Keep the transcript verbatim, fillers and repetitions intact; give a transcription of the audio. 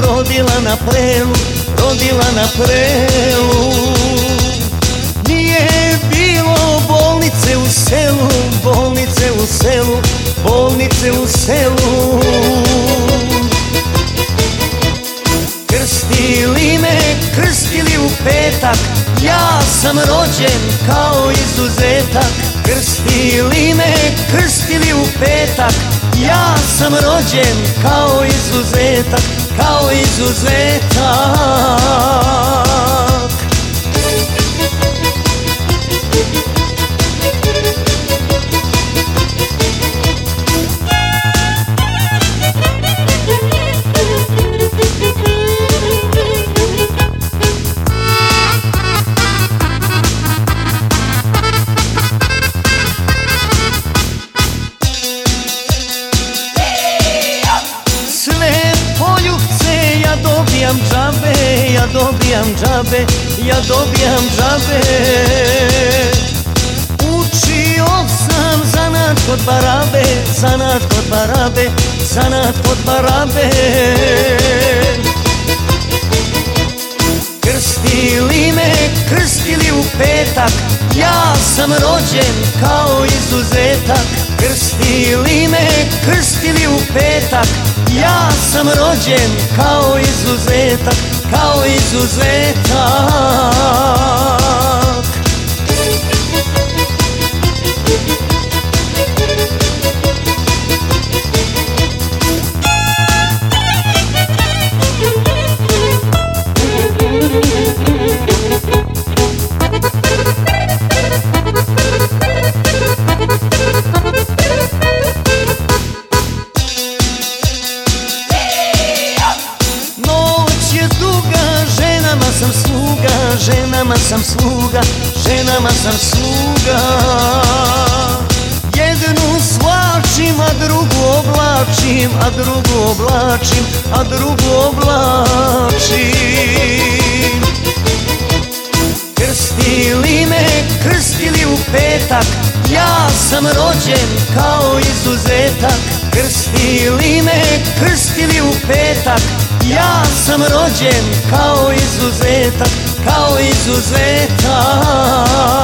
rodila na prelu, rodila na prelu. Nije bilo bolnice u selu, bolnice u selu, bolnice u selu. Krstili me, krstili u petak, ja sam rođen kao izuzetak. Krstili me, krstili u petak, ja sam rođen kao izuzetak, kao izuzetak. Dobijam džabe, ja dobijam džabe, ja dobijam džabe. Učio sam zanat kod barabe, zanat kod barabe, zanat kod barabe. Krstili me, krstili u petak, ja sam rođen kao izuzetak. Krstili me, krstili u petak, ja sam rođen kao izuzetak, kao izuzetak. Sam sluga, ženama sam sluga, ženama sam sluga. Jednu svlačim, a drugu oblačim, a drugu oblačim, a drugu oblačim. Krstili me, krstili u petak, ja sam rođen kao izuzetak. Krstili me, krstili u petak, ja sam rođen kao izuzetak, kao izuzetak.